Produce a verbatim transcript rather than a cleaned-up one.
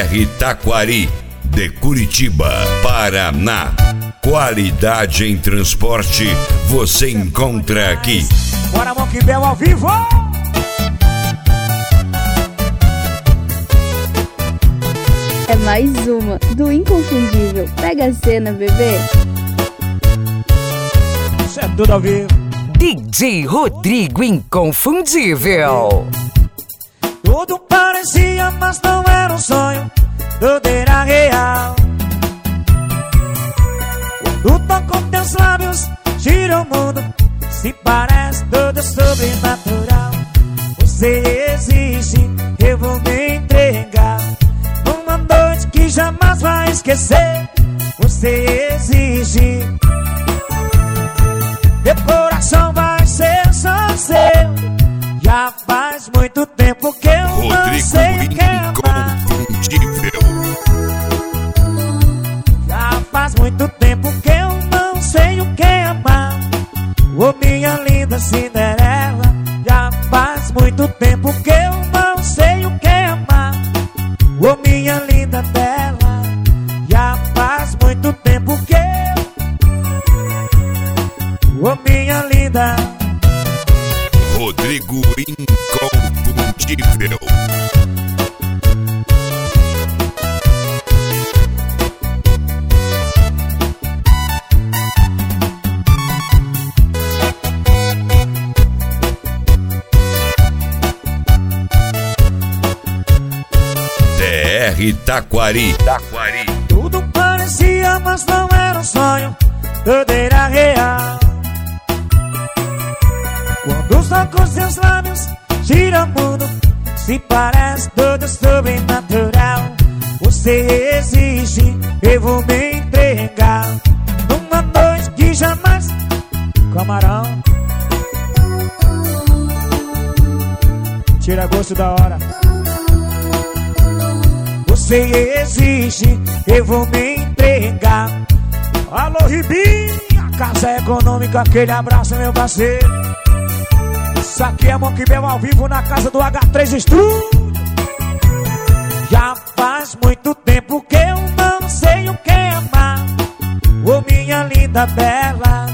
R Taquari, de Curitiba, Paraná. Qualidade em transporte você encontra aqui. Bora, Monkey Bell ao vivo! É mais uma do Inconfundível. Pega a cena, bebê. Isso é tudo ao vivo. D J Rodrigo Inconfundível. Tudo parecia, mas não era um sonho. Tudo era real. Quando toco teus lábios, gira o mundo. Se parece tudo sobrenatural. Você existe, eu vou me entregar. Uma noite que jamais vai esquecer. Você existe. Meu coração vai ser só seu. Já faz muito tempo que eu Rodrigo não sei o que amar. Já faz muito tempo que eu não sei o que amar. Ô minha linda Cinderela. Já faz muito tempo que eu não sei o que amar. Ô minha linda Bela. Já faz muito tempo que eu. Ô minha linda Rodrigo Inconfundível. D R Taquari. Taquari. Tudo parecia, mas não era um sonho. Tudo era real. Quando toco seus lábios, gira o mundo. Se parece tudo sobrenatural. Você existe, eu vou me entregar. Numa noite que jamais. Camarão. Tira gosto da hora. Você existe, eu vou me entregar. Alô, Ribinha, Casa Econômica, aquele abraço, meu parceiro. Isso aqui é Monkey Bell ao vivo na casa do H três Studio. Já faz muito tempo que eu não sei o que amar. Ô minha linda Bela.